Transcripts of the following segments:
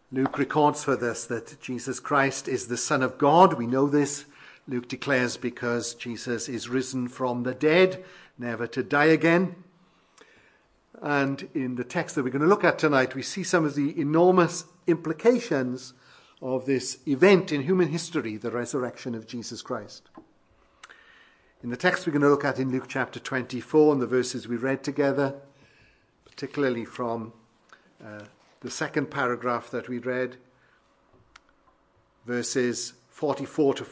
Luke records for us that Jesus Christ is the Son of God. We know this. Luke declares because Jesus is risen from the dead, never to die again. And in the text that we're going to look at tonight, we see some of the enormous implications of this event in human history, the resurrection of Jesus Christ. In the text we're going to look at in Luke chapter 24 and the verses we read together, particularly from the second paragraph that we read, verses 44 to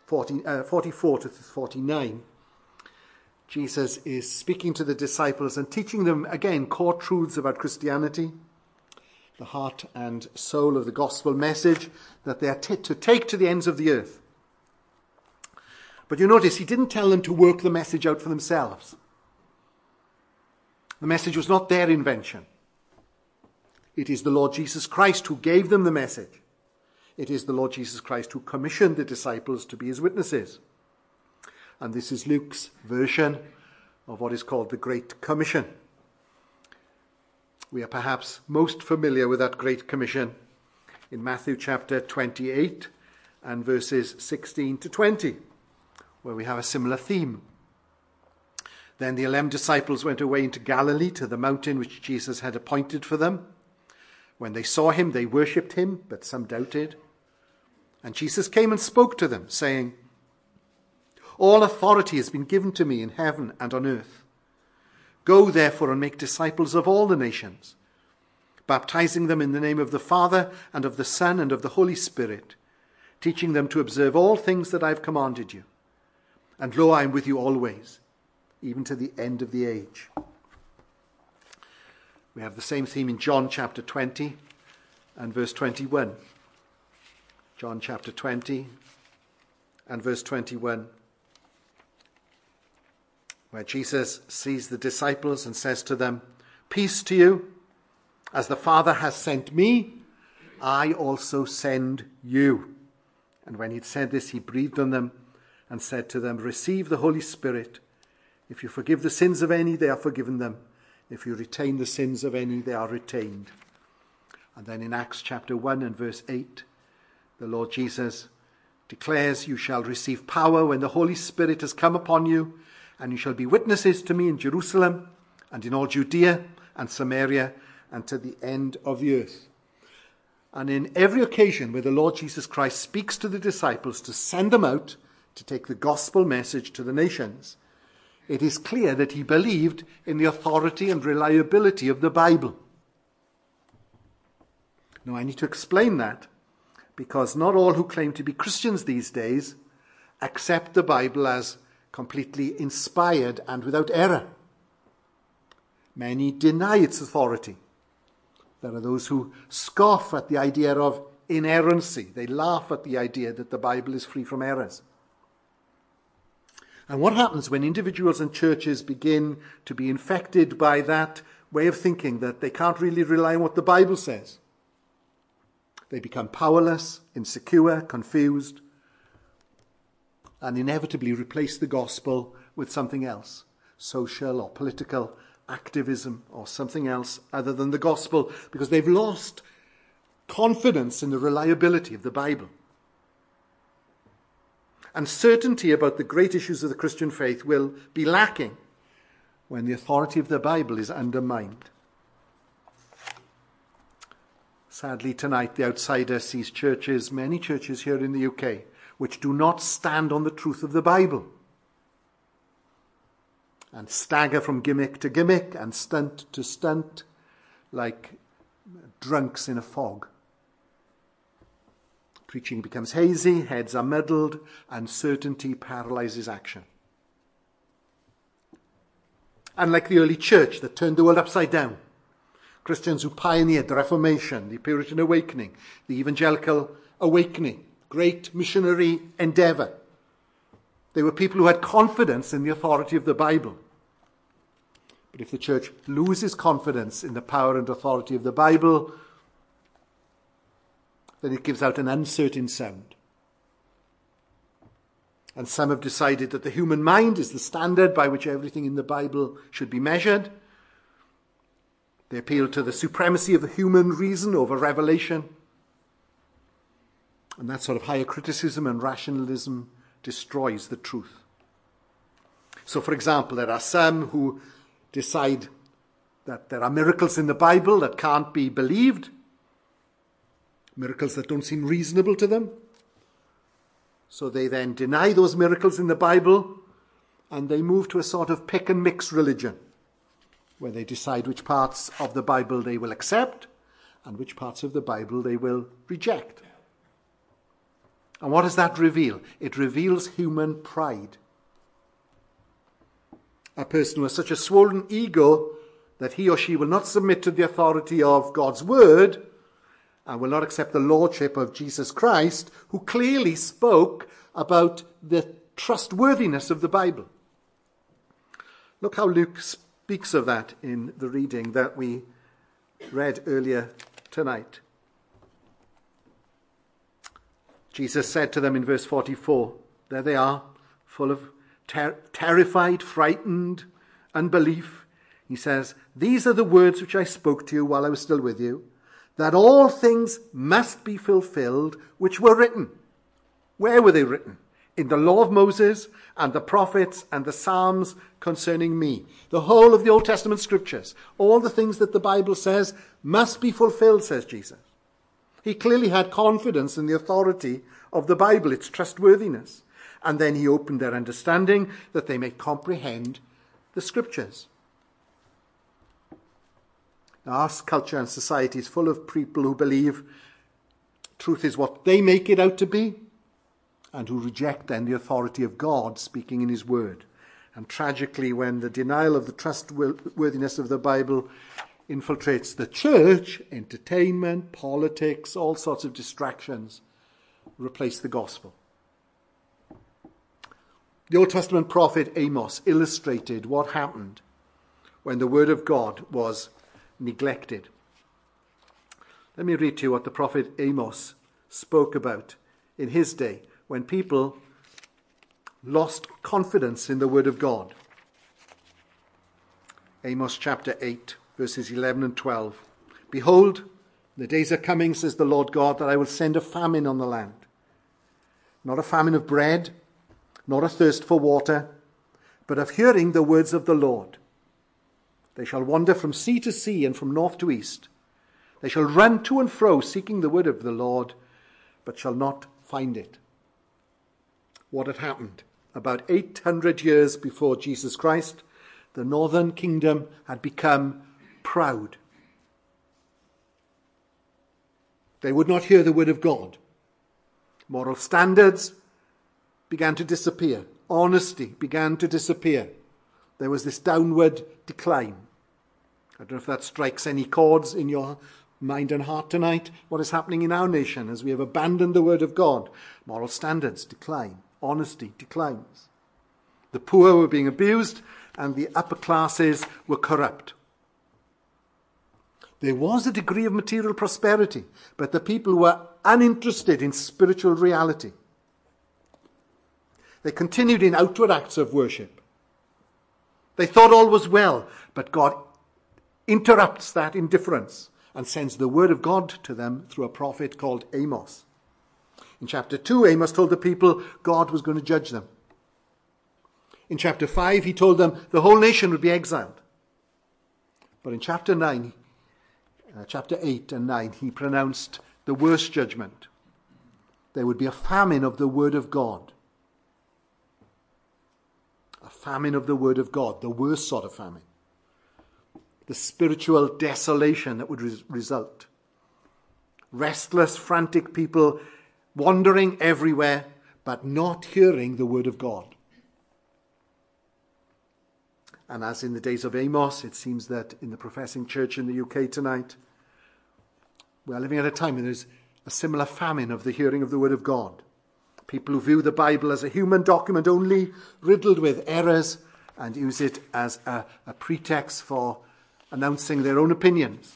49, Jesus is speaking to the disciples and teaching them, again, core truths about Christianity, the heart and soul of the gospel message that they are to take to the ends of the earth. But you notice he didn't tell them to work the message out for themselves. The message was not their invention. It is the Lord Jesus Christ who gave them the message. It is the Lord Jesus Christ who commissioned the disciples to be his witnesses. And this is Luke's version of what is called the Great Commission. We are perhaps most familiar with that Great Commission in Matthew chapter 28 and verses 16 to 20, where we have a similar theme. Then the 11 disciples went away into Galilee to the mountain which Jesus had appointed for them. When they saw him, they worshipped him, but some doubted. And Jesus came and spoke to them, saying, "All authority has been given to me in heaven and on earth. Go therefore and make disciples of all the nations, baptizing them in the name of the Father and of the Son and of the Holy Spirit, teaching them to observe all things that I have commanded you. And lo, I am with you always, even to the end of the age." We have the same theme in John chapter 20 and verse 21. John chapter 20 and verse 21, where Jesus sees the disciples and says to them, "Peace to you. As the Father has sent me, I also send you." And when he'd said this, he breathed on them and said to them, "Receive the Holy Spirit. If you forgive the sins of any, they are forgiven them. If you retain the sins of any, they are retained." And then in Acts chapter 1 and verse 8, the Lord Jesus declares, "You shall receive power when the Holy Spirit has come upon you, and you shall be witnesses to me in Jerusalem and in all Judea and Samaria and to the end of the earth." And in every occasion where the Lord Jesus Christ speaks to the disciples to send them out to take the gospel message to the nations, it is clear that he believed in the authority and reliability of the Bible. Now, I need to explain that because not all who claim to be Christians these days accept the Bible as completely inspired and without error. Many deny its authority. There are those who scoff at the idea of inerrancy. They laugh at the idea that the Bible is free from errors. And what happens when individuals and churches begin to be infected by that way of thinking that they can't really rely on what the Bible says? They become powerless, insecure, confused, and inevitably replace the gospel with something else, social or political activism or something else other than the gospel, because they've lost confidence in the reliability of the Bible. And certainty about the great issues of the Christian faith will be lacking when the authority of the Bible is undermined. Sadly, tonight, the outsider sees churches, many churches here in the UK, which do not stand on the truth of the Bible and stagger from gimmick to gimmick and stunt to stunt like drunks in a fog. Preaching becomes hazy, heads are muddled, uncertainty paralyzes action. And like the early church that turned the world upside down, Christians who pioneered the Reformation, the Puritan Awakening, the Evangelical Awakening, great missionary endeavor. They were people who had confidence in the authority of the Bible. But if the church loses confidence in the power and authority of the Bible, then it gives out an uncertain sound. And some have decided that the human mind is the standard by which everything in the Bible should be measured. They appeal to the supremacy of the human reason over revelation. And that sort of higher criticism and rationalism destroys the truth. So, for example, there are some who decide that there are miracles in the Bible that can't be believed, miracles that don't seem reasonable to them. So they then deny those miracles in the Bible, and they move to a sort of pick and mix religion, where they decide which parts of the Bible they will accept and which parts of the Bible they will reject. And what does that reveal? It reveals human pride. A person who has such a swollen ego that he or she will not submit to the authority of God's word and will not accept the lordship of Jesus Christ, who clearly spoke about the trustworthiness of the Bible. Look how Luke speaks of that in the reading that we read earlier tonight. Jesus said to them in verse 44, there they are, full of terrified, frightened unbelief. He says, these are the words which I spoke to you while I was still with you, that all things must be fulfilled which were written. Where were they written? In the law of Moses and the prophets and the Psalms concerning me. The whole of the Old Testament scriptures, all the things that the Bible says must be fulfilled, says Jesus. He clearly had confidence in the authority of the Bible, its trustworthiness. And then he opened their understanding that they may comprehend the scriptures. Now, our culture and society is full of people who believe truth is what they make it out to be, and who reject then the authority of God speaking in his word. And tragically, when the denial of the trustworthiness of the Bible infiltrates the church, entertainment, politics, all sorts of distractions replace the gospel. The Old Testament prophet Amos illustrated what happened when the word of God was neglected. Let me read to you what the prophet Amos spoke about in his day when people lost confidence in the word of God. Amos chapter 8, verses 11 and 12. Behold, the days are coming, says the Lord God, that I will send a famine on the land. Not a famine of bread, not a thirst for water, but of hearing the words of the Lord. They shall wander from sea to sea and from north to east. They shall run to and fro, seeking the word of the Lord, but shall not find it. What had happened? About 800 years before Jesus Christ, the northern kingdom had become proud. They would not hear the word of God. Moral standards began to disappear. Honesty began to disappear. There was this downward decline. I don't know if that strikes any chords in your mind and heart tonight. What is happening in our nation as we have abandoned the word of God? Moral standards decline. Honesty declines. The poor were being abused and the upper classes were corrupt. There was a degree of material prosperity, but the people were uninterested in spiritual reality. They continued in outward acts of worship. They thought all was well, but God interrupts that indifference and sends the word of God to them through a prophet called Amos. In chapter 2, Amos told the people God was going to judge them. In chapter 5, he told them the whole nation would be exiled. But in chapter 8 and 9, he pronounced the worst judgment. There would be a famine of the word of God. A famine of the word of God, the worst sort of famine. The spiritual desolation that would result. Restless, frantic people wandering everywhere, but not hearing the word of God. And as in the days of Amos, it seems that in the professing church in the UK tonight, we are living at a time when there's a similar famine of the hearing of the word of God. People who view the Bible as a human document only, riddled with errors, and use it as a pretext for announcing their own opinions.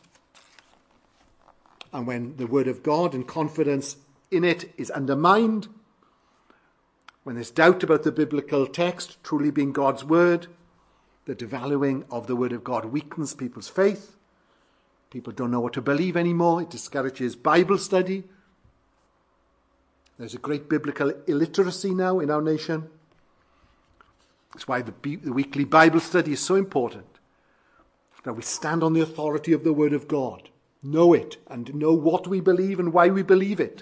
And when the word of God and confidence in it is undermined, when there's doubt about the biblical text truly being God's word, the devaluing of the word of God weakens people's faith. People don't know what to believe anymore. It discourages Bible study. There's a great biblical illiteracy now in our nation. That's why the weekly Bible study is so important. That we stand on the authority of the Word of God. Know it and know what we believe and why we believe it.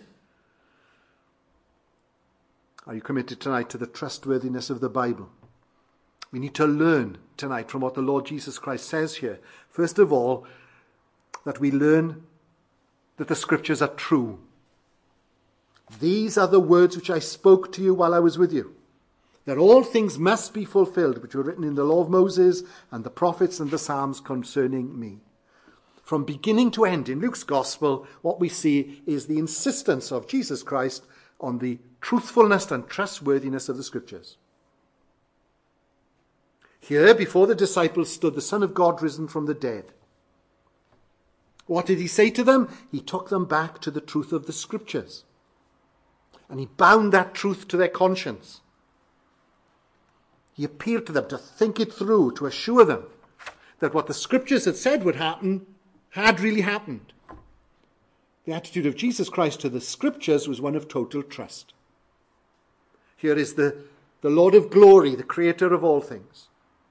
Are you committed tonight to the trustworthiness of the Bible? We need to learn tonight from what the Lord Jesus Christ says here. First of all, that we learn that the Scriptures are true. These are the words which I spoke to you while I was with you, that all things must be fulfilled which were written in the law of Moses and the prophets and the Psalms concerning me. From beginning to end in Luke's Gospel, what we see is the insistence of Jesus Christ on the truthfulness and trustworthiness of the Scriptures. Here, before the disciples stood the Son of God risen from the dead. What did he say to them? He took them back to the truth of the Scriptures. And he bound that truth to their conscience. He appealed to them to think it through, to assure them that what the Scriptures had said would happen had really happened. The attitude of Jesus Christ to the Scriptures was one of total trust. Here is the Lord of glory, the creator of all things.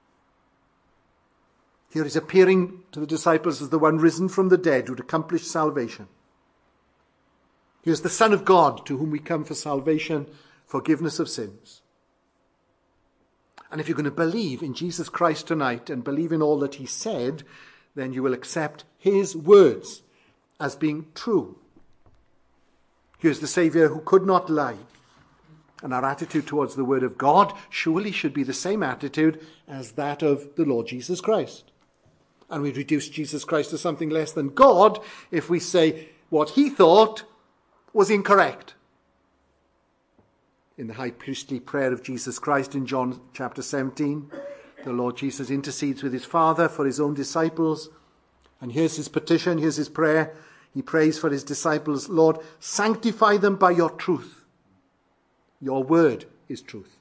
Here he's appearing to the disciples as the one risen from the dead who had accomplished salvation. Here's the Son of God to whom we come for salvation, forgiveness of sins. And if you're going to believe in Jesus Christ tonight and believe in all that he said, then you will accept his words as being true. Here's the Saviour who could not lie. And our attitude towards the Word of God surely should be the same attitude as that of the Lord Jesus Christ. And we reduce Jesus Christ to something less than God if we say what he thought was incorrect. In the high priestly prayer of Jesus Christ in John chapter 17, the Lord Jesus intercedes with his Father for his own disciples. And here's his petition, here's his prayer. He prays for his disciples, Lord, sanctify them by your truth. Your word is truth.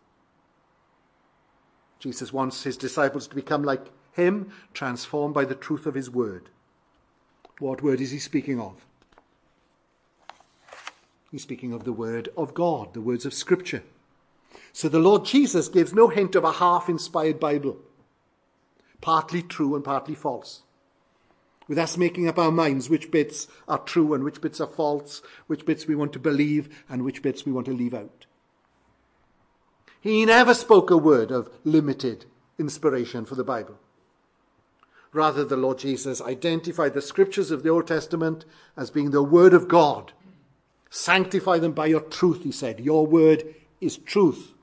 Jesus wants his disciples to become like him, transformed by the truth of his word. What word is he speaking of? He's speaking of the word of God, the words of Scripture. So the Lord Jesus gives no hint of a half-inspired Bible, partly true and partly false, with us making up our minds which bits are true and which bits are false, which bits we want to believe and which bits we want to leave out. He never spoke a word of limited inspiration for the Bible. Rather, the Lord Jesus identified the Scriptures of the Old Testament as being the Word of God. Sanctify them by your truth, he said. Your word is truth.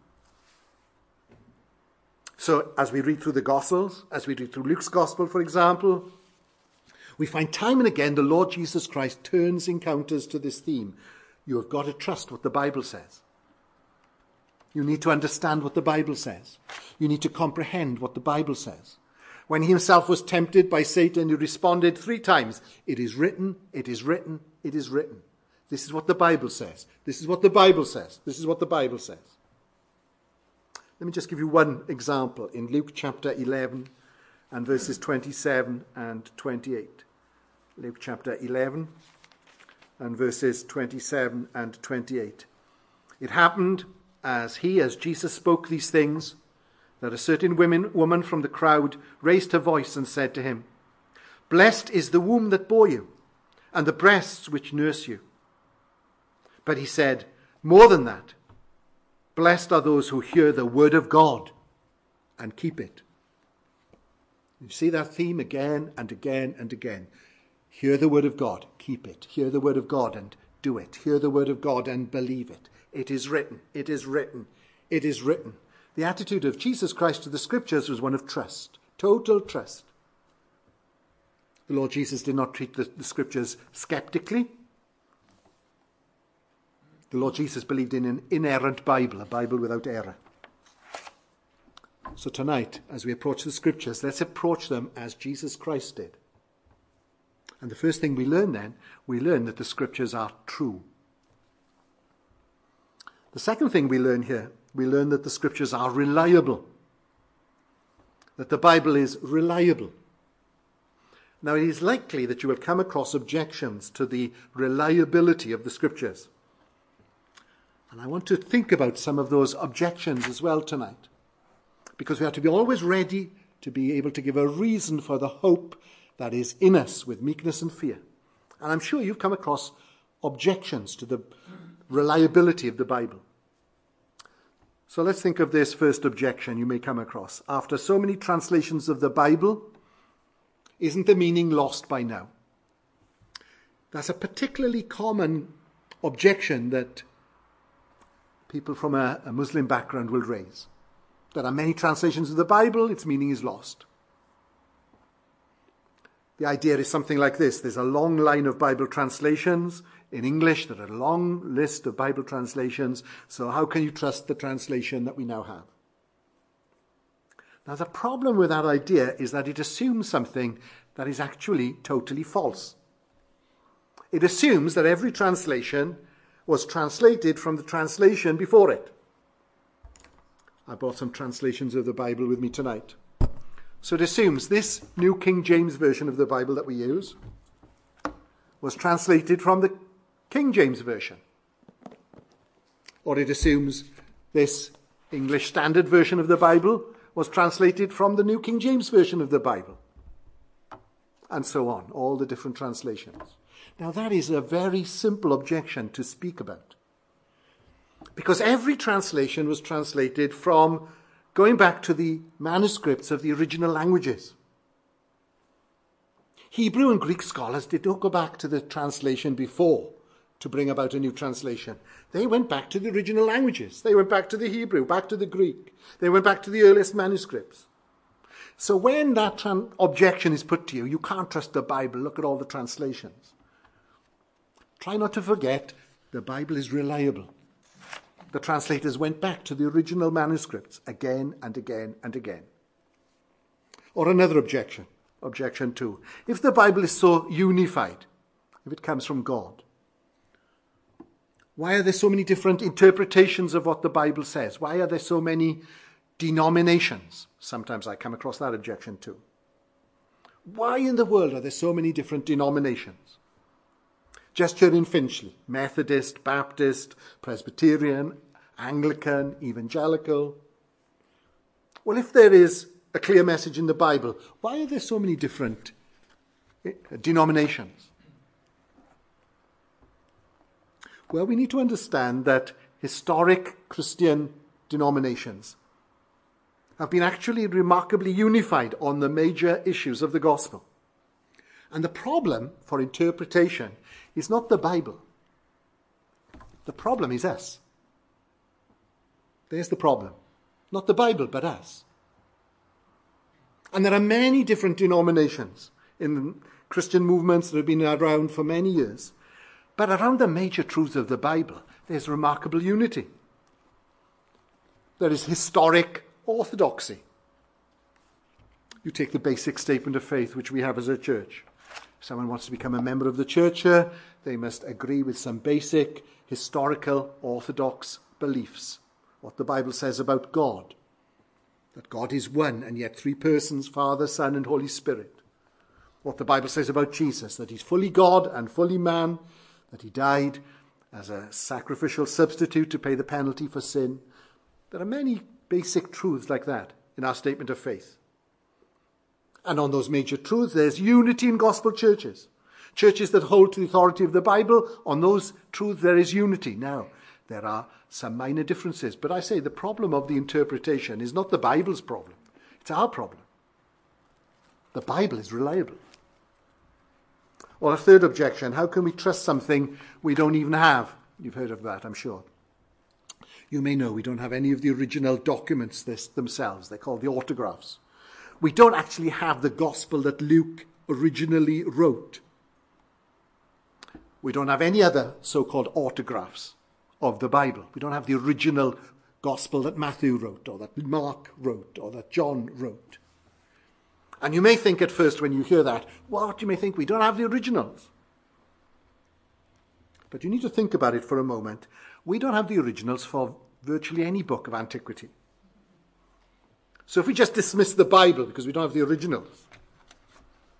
So as we read through the Gospels, as we read through Luke's Gospel, for example, we find time and again the Lord Jesus Christ turns encounters to this theme. You have got to trust what the Bible says. You need to understand what the Bible says. You need to comprehend what the Bible says. When he himself was tempted by Satan, he responded 3 times, it is written, it is written, it is written. This is what the Bible says. This is what the Bible says. This is what the Bible says. Let me just give you one example in Luke chapter 11 and verses 27 and 28. Luke chapter 11 and verses 27 and 28. It happened as Jesus spoke these things, that a certain woman from the crowd raised her voice and said to him, Blessed is the womb that bore you, and the breasts which nurse you. But he said, more than that, blessed are those who hear the word of God and keep it. You see that theme again and again and again. Hear the word of God, keep it. Hear the word of God and do it. Hear the word of God and believe it. It is written, it is written, it is written. The attitude of Jesus Christ to the Scriptures was one of trust, total trust. The Lord Jesus did not treat the Scriptures skeptically. The Lord Jesus believed in an inerrant Bible, a Bible without error. So tonight, as we approach the Scriptures, let's approach them as Jesus Christ did. And the first thing we learn then, we learn that the Scriptures are true. The second thing we learn here, we learn that the Scriptures are reliable. That the Bible is reliable. Now, it is likely that you will come across objections to the reliability of the Scriptures. And I want to think about some of those objections as well tonight, because we have to be always ready to be able to give a reason for the hope that is in us with meekness and fear. And I'm sure you've come across objections to the reliability of the Bible. So let's think of this first objection you may come across. After so many translations of the Bible, isn't the meaning lost by now? That's a particularly common objection that people from a Muslim background will raise. There are many translations of the Bible, its meaning is lost. The idea is something like this. There's a long line of Bible translations. In English, there are a long list of Bible translations. So how can you trust the translation that we now have? Now, the problem with that idea is that it assumes something that is actually totally false. It assumes that every translation was translated from the translation before it. I brought some translations of the Bible with me tonight. So it assumes this New King James Version of the Bible that we use was translated from the King James Version. Or it assumes this English Standard Version of the Bible was translated from the New King James Version of the Bible. And so on, all the different translations. Now that is a very simple objection to speak about. Because every translation was translated from going back to the manuscripts of the original languages. Hebrew and Greek scholars did not go back to the translation before to bring about a new translation. They went back to the original languages. They went back to the Hebrew, back to the Greek. They went back to the earliest manuscripts. So when that objection is put to you, you can't trust the Bible. Look at all the translations. Try not to forget the Bible is reliable. The translators went back to the original manuscripts again and again and again. Or another objection, objection 2. If the Bible is so unified, if it comes from God, why are there so many different interpretations of what the Bible says? Why are there so many denominations? Sometimes I come across that objection too. Why in the world are there so many different denominations? Just here in Finchley, Methodist, Baptist, Presbyterian, Anglican, Evangelical. Well, if there is a clear message in the Bible, why are there so many different denominations? Well, we need to understand that historic Christian denominations have been actually remarkably unified on the major issues of the gospel. And the problem for interpretation is not the Bible. The problem is us. There's the problem. Not the Bible, but us. And there are many different denominations in Christian movements that have been around for many years. But around the major truths of the Bible, there's remarkable unity. There is historic orthodoxy. You take the basic statement of faith which we have as a church. If someone wants to become a member of the church here, they must agree with some basic historical orthodox beliefs. What the Bible says about God. That God is one and yet three persons, Father, Son and Holy Spirit. What the Bible says about Jesus, that he's fully God and fully man, that he died as a sacrificial substitute to pay the penalty for sin. There are many basic truths like that in our statement of faith. And on those major truths, there's unity in gospel churches. Churches that hold to the authority of the Bible, on those truths there is unity. Now, there are some minor differences, but I say the problem of the interpretation is not the Bible's problem. It's our problem. The Bible is reliable. Or a third objection, how can we trust something we don't even have? You've heard of that, I'm sure. You may know we don't have any of the original documents themselves. They're called the autographs. We don't actually have the gospel that Luke originally wrote. We don't have any other so-called autographs of the Bible. We don't have the original gospel that Matthew wrote, or that Mark wrote, or that John wrote. And you may think at first when you hear that, what? You may think we don't have the originals. But you need to think about it for a moment. We don't have the originals for virtually any book of antiquity. So if we just dismiss the Bible because we don't have the originals,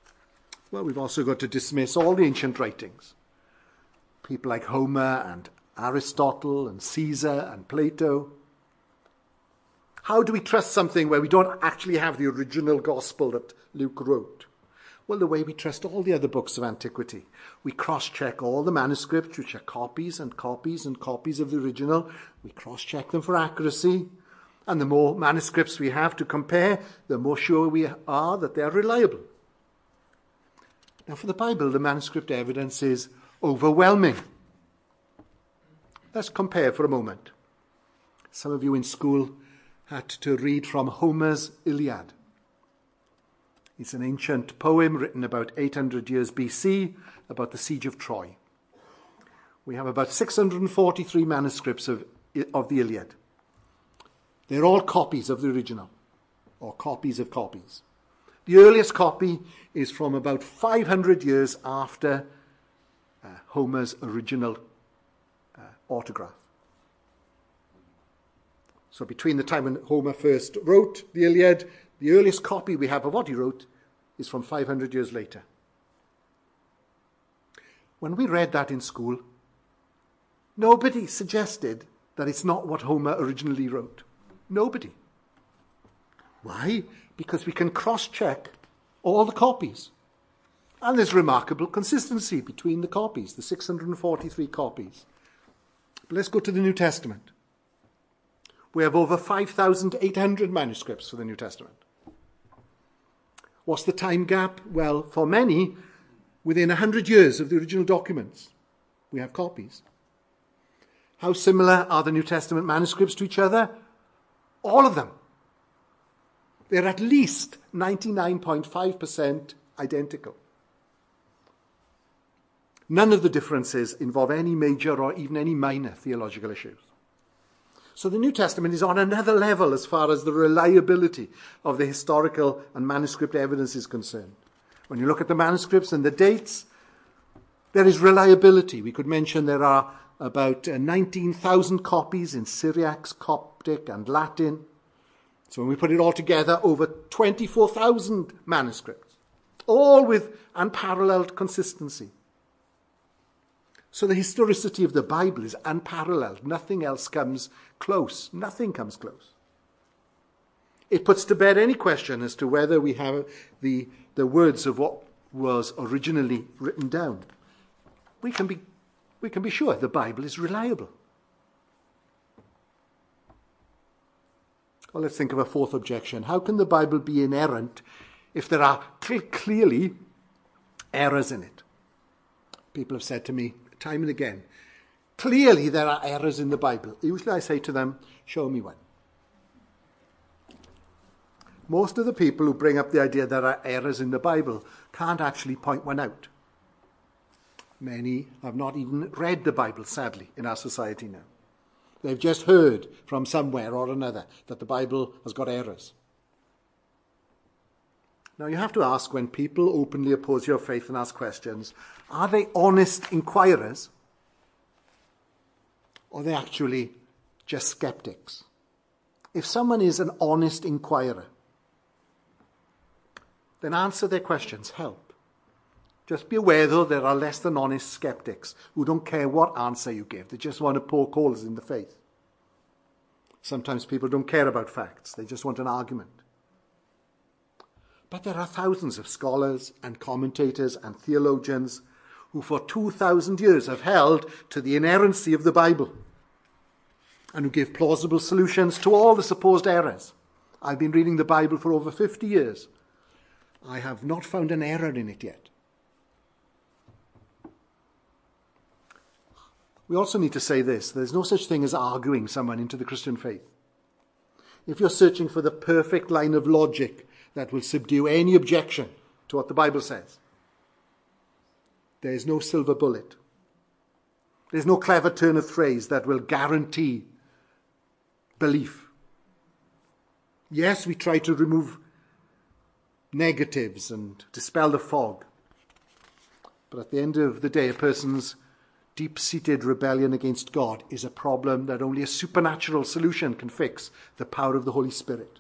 well, we've also got to dismiss all the ancient writings. People like Homer and Aristotle and Caesar and Plato. How do we trust something where we don't actually have the original gospel that Luke wrote? Well, the way we trust all the other books of antiquity. We cross-check all the manuscripts, which are copies and copies and copies of the original. We cross-check them for accuracy. And the more manuscripts we have to compare, the more sure we are that they are reliable. Now, for the Bible, the manuscript evidence is overwhelming. Let's compare for a moment. Some of you in school had to read from Homer's Iliad. It's an ancient poem written about 800 years BC about the siege of Troy. We have about 643 manuscripts of the Iliad. They're all copies of the original, or copies of copies. The earliest copy is from about 500 years after Homer's original autograph. So between the time when Homer first wrote the Iliad, the earliest copy we have of what he wrote is from 500 years later. When we read that in school, nobody suggested that it's not what Homer originally wrote. Nobody. Why? Because we can cross-check all the copies. And there's remarkable consistency between the copies, the 643 copies. But let's go to the New Testament. We have over 5,800 manuscripts for the New Testament. What's the time gap? Well, for many, within 100 years of the original documents, we have copies. How similar are the New Testament manuscripts to each other? All of them. They're at least 99.5% identical. None of the differences involve any major or even any minor theological issues. So the New Testament is on another level as far as the reliability of the historical and manuscript evidence is concerned. When you look at the manuscripts and the dates, there is reliability. We could mention there are about 19,000 copies in Syriac, Coptic, and Latin. So when we put it all together, over 24,000 manuscripts, all with unparalleled consistency. So the historicity of the Bible is unparalleled. Nothing else comes close. Nothing comes close. It puts to bed any question as to whether we have the words of what was originally written down. We can be sure the Bible is reliable. Well, let's think of a fourth objection. How can the Bible be inerrant if there are clearly errors in it? People have said to me time and again, clearly there are errors in the Bible. Usually I say to them, show me one. Most of the people who bring up the idea there are errors in the Bible can't actually point one out. Many have not even read the Bible, sadly, in our society now. They've just heard from somewhere or another that the Bible has got errors. Now you have to ask, when people openly oppose your faith and ask questions, are they honest inquirers? Or are they actually just skeptics? If someone is an honest inquirer, then answer their questions, help. Just be aware, though, there are less than honest skeptics who don't care what answer you give. They just want to poke holes in the faith. Sometimes people don't care about facts. They just want an argument. But there are thousands of scholars and commentators and theologians who for 2,000 years have held to the inerrancy of the Bible and who give plausible solutions to all the supposed errors. I've been reading the Bible for over 50 years. I have not found an error in it yet. We also need to say this. There's no such thing as arguing someone into the Christian faith. If you're searching for the perfect line of logic that will subdue any objection to what the Bible says, there is no silver bullet. There's no clever turn of phrase that will guarantee belief. Yes, we try to remove negatives and dispel the fog. But at the end of the day, a person's deep-seated rebellion against God is a problem that only a supernatural solution can fix, the power of the Holy Spirit.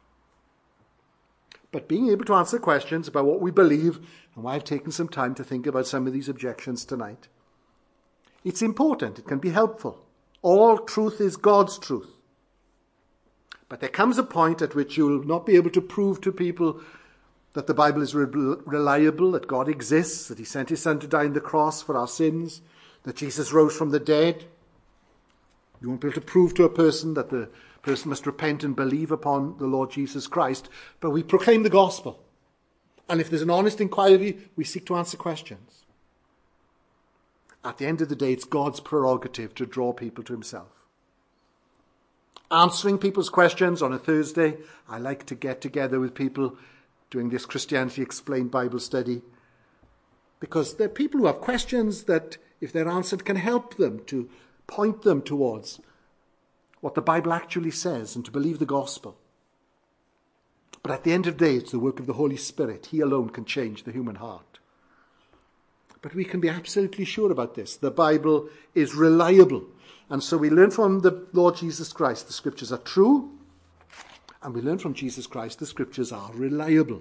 But being able to answer questions about what we believe, and why I've taken some time to think about some of these objections tonight, It's important. It can be helpful. All truth is God's truth. But there comes a point at which you'll not be able to prove to people that the Bible is reliable, that God exists, that he sent his Son to die on the cross for our sins, that Jesus rose from the dead. You won't be able to prove to a person that the person must repent and believe upon the Lord Jesus Christ. But we proclaim the gospel. And if there's an honest inquiry, we seek to answer questions. At the end of the day, it's God's prerogative to draw people to himself. Answering people's questions on a Thursday, I like to get together with people doing this Christianity Explained Bible study, because there are people who have questions that, if they're answered, can help them, to point them towards what the Bible actually says and to believe the gospel. But at the end of the day, it's the work of the Holy Spirit. He alone can change the human heart. But we can be absolutely sure about this. The Bible is reliable. And so we learn from the Lord Jesus Christ the scriptures are true. And we learn from Jesus Christ the scriptures are reliable.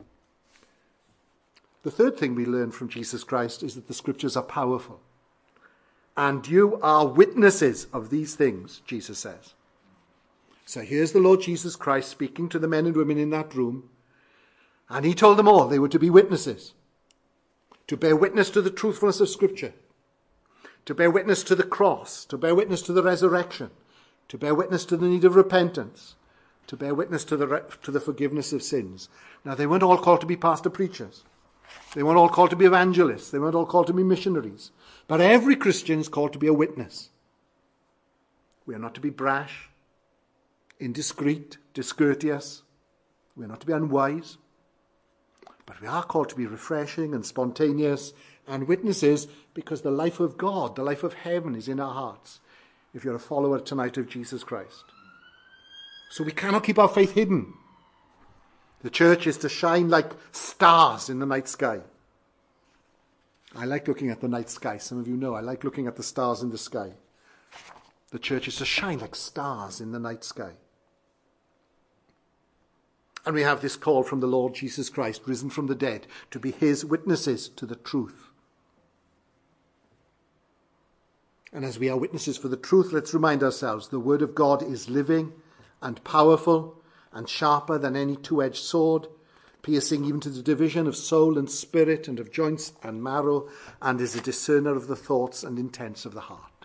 The third thing we learn from Jesus Christ is that the scriptures are powerful. And you are witnesses of these things, Jesus says. So here's the Lord Jesus Christ speaking to the men and women in that room. And he told them all they were to be witnesses. To bear witness to the truthfulness of Scripture. To bear witness to the cross. To bear witness to the resurrection. To bear witness to the need of repentance. To bear witness to the forgiveness of sins. Now, they weren't all called to be pastor preachers. They weren't all called to be evangelists. They weren't all called to be missionaries. But every Christian is called to be a witness. We are not to be brash, indiscreet, discourteous. We are not to be unwise. But we are called to be refreshing and spontaneous and witnesses, because the life of God, the life of heaven, is in our hearts if you're a follower tonight of Jesus Christ. So we cannot keep our faith hidden. The church is to shine like stars in the night sky. I like looking at the night sky. Some of you know I like looking at the stars in the sky. The church is to shine like stars in the night sky. And we have this call from the Lord Jesus Christ, risen from the dead, to be his witnesses to the truth. And as we are witnesses for the truth, let's remind ourselves the word of God is living and powerful and sharper than any two-edged sword, piercing even to the division of soul and spirit and of joints and marrow, and is a discerner of the thoughts and intents of the heart.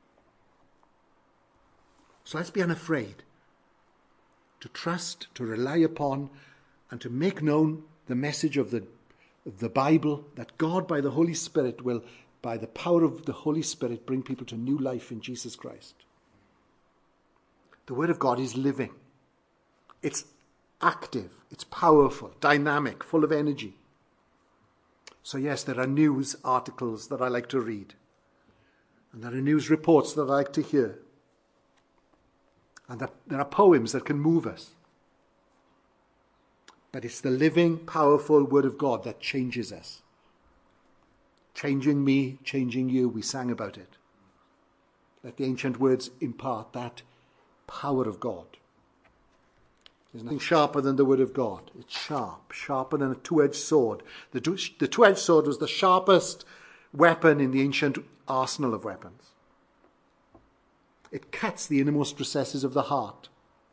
So let's be unafraid to trust, to rely upon, and to make known the message of the Bible, that God, by the Holy Spirit, will, by the power of the Holy Spirit, bring people to new life in Jesus Christ. The Word of God is living. It's active, it's powerful, dynamic, full of energy. So yes, there are news articles that I like to read. And there are news reports that I like to hear. And that there are poems that can move us. But it's the living, powerful Word of God that changes us. Changing me, changing you, we sang about it. Let the ancient words impart that power of God. There's nothing sharper than the Word of God. It's sharp, sharper than a two-edged sword. The two-edged sword was the sharpest weapon in the ancient arsenal of weapons. It cuts the innermost recesses of the heart.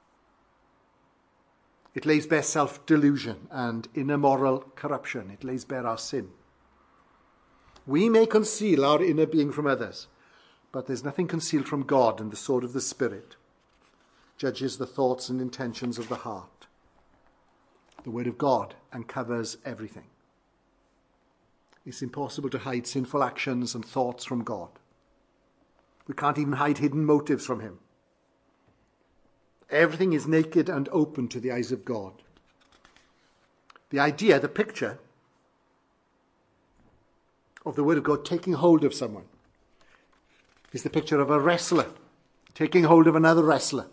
It lays bare self-delusion and inner moral corruption. It lays bare our sin. We may conceal our inner being from others, but there's nothing concealed from God, and the sword of the Spirit judges the thoughts and intentions of the heart. The Word of God uncovers everything. It's impossible to hide sinful actions and thoughts from God. We can't even hide hidden motives from him. Everything is naked and open to the eyes of God. The idea, the picture of the Word of God taking hold of someone is the picture of a wrestler taking hold of another wrestler.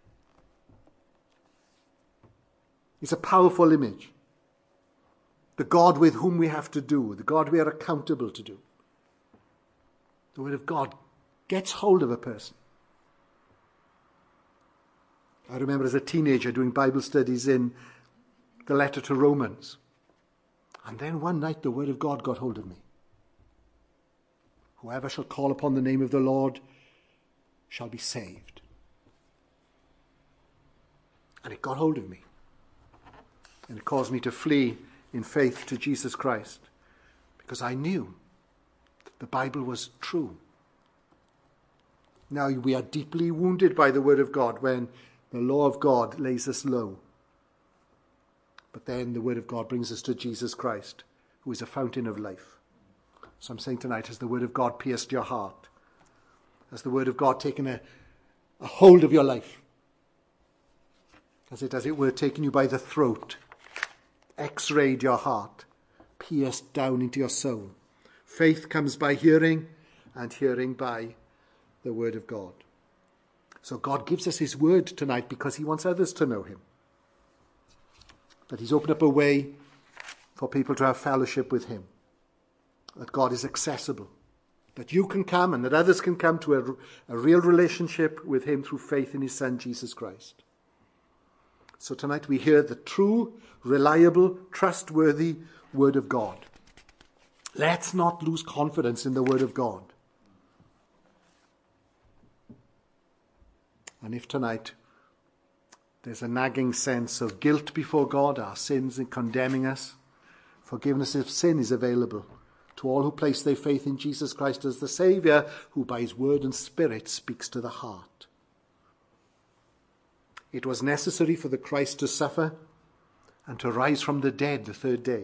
It's a powerful image. The God with whom we have to do, the God we are accountable to do. The Word of God gets hold of a person. I remember as a teenager doing Bible studies in the letter to Romans. And then one night the Word of God got hold of me. Whoever shall call upon the name of the Lord shall be saved. And it got hold of me. And it caused me to flee in faith to Jesus Christ, because I knew that the Bible was true. Now, we are deeply wounded by the word of God when the law of God lays us low. But then the word of God brings us to Jesus Christ, who is a fountain of life. So I'm saying tonight, has the word of God pierced your heart? Has the word of God taken a hold of your life? Has it, as it were, taken you by the throat, x-rayed your heart, pierced down into your soul? Faith comes by hearing, and hearing by the word of God. So God gives us his word tonight because he wants others to know him. That he's opened up a way for people to have fellowship with him. That God is accessible. That you can come and that others can come to a real relationship with him through faith in his Son, Jesus Christ. So tonight we hear the true, reliable, trustworthy word of God. Let's not lose confidence in the word of God. And if tonight there's a nagging sense of guilt before God, our sins in condemning us, forgiveness of sin is available to all who place their faith in Jesus Christ as the Saviour, who by his word and spirit speaks to the heart. It was necessary for the Christ to suffer and to rise from the dead the third day.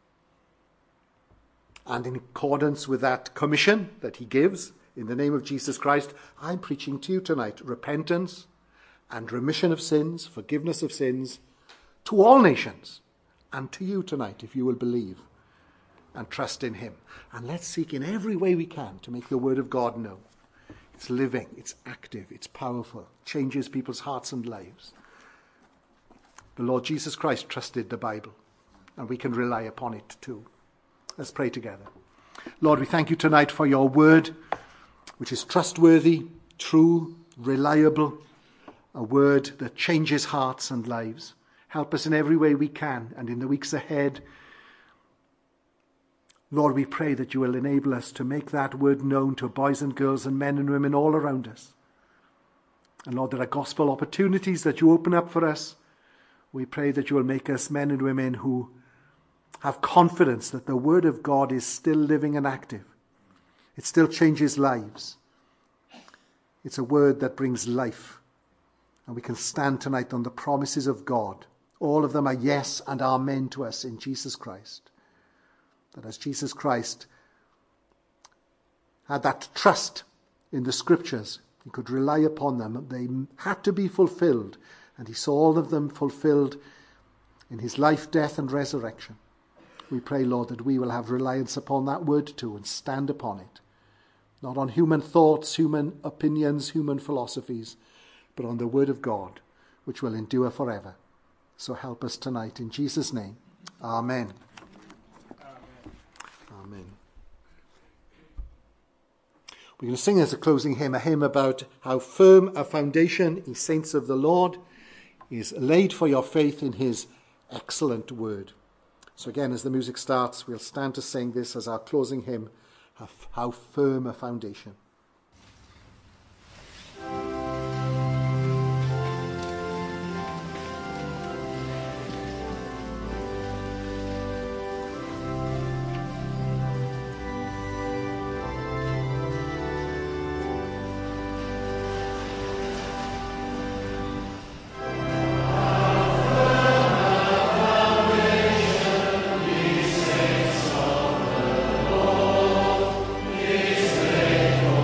And in accordance with that commission that he gives, in the name of Jesus Christ, I'm preaching to you tonight repentance and remission of sins, forgiveness of sins, to all nations, and to you tonight, if you will believe and trust in him. And let's seek in every way we can to make the word of God known. It's living, it's active, it's powerful, changes people's hearts and lives. The Lord Jesus Christ trusted the Bible, and we can rely upon it too. Let's pray together. Lord, we thank you tonight for your word, which is trustworthy, true, reliable, a word that changes hearts and lives. Help us in every way we can, and in the weeks ahead, Lord, we pray that you will enable us to make that word known to boys and girls and men and women all around us. And Lord, there are gospel opportunities that you open up for us. We pray that you will make us men and women who have confidence that the word of God is still living and active. It still changes lives. It's a word that brings life. And we can stand tonight on the promises of God. All of them are yes and amen to us in Jesus Christ. That as Jesus Christ had that trust in the scriptures, he could rely upon them. They had to be fulfilled. And he saw all of them fulfilled in his life, death, and resurrection. We pray, Lord, that we will have reliance upon that word too and stand upon it. Not on human thoughts, human opinions, human philosophies, but on the word of God, which will endure forever. So help us tonight in Jesus' name. Amen. Amen. We're going to sing as a closing hymn, a hymn about how firm a foundation, ye saints of the Lord, is laid for your faith in his excellent word. So again, as the music starts, we'll stand to sing this as our closing hymn, How Firm a Foundation. Faithful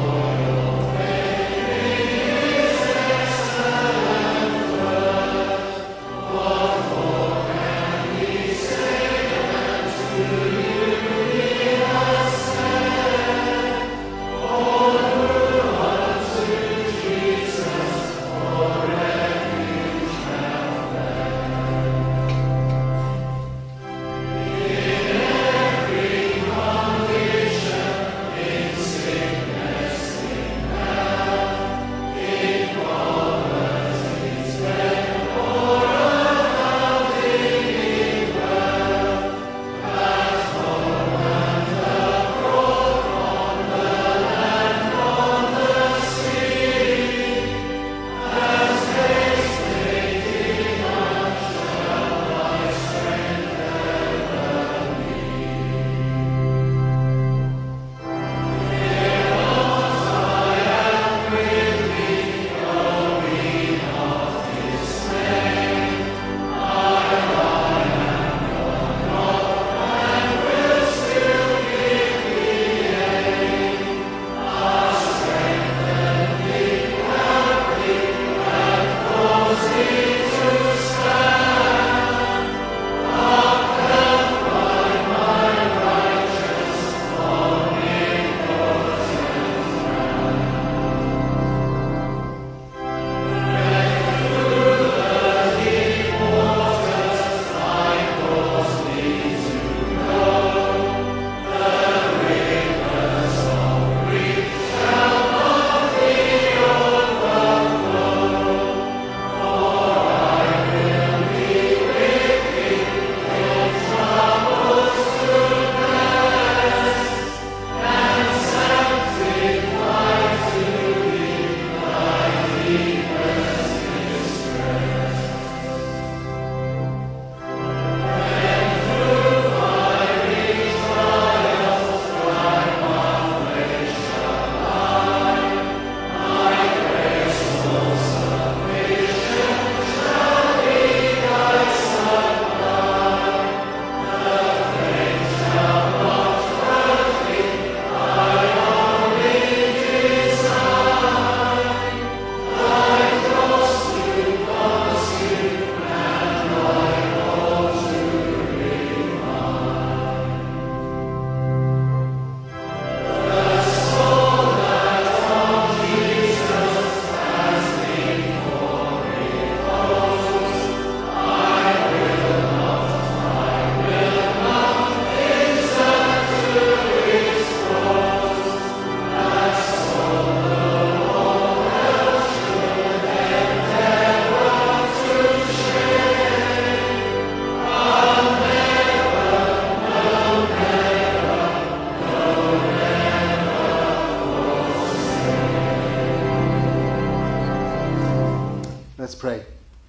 pray.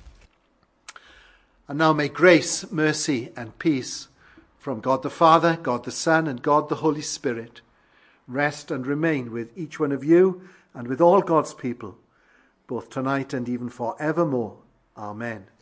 And now may grace, mercy, and peace from God the Father, God the Son, and God the Holy Spirit rest and remain with each one of you and with all God's people, both tonight and even forevermore. Amen.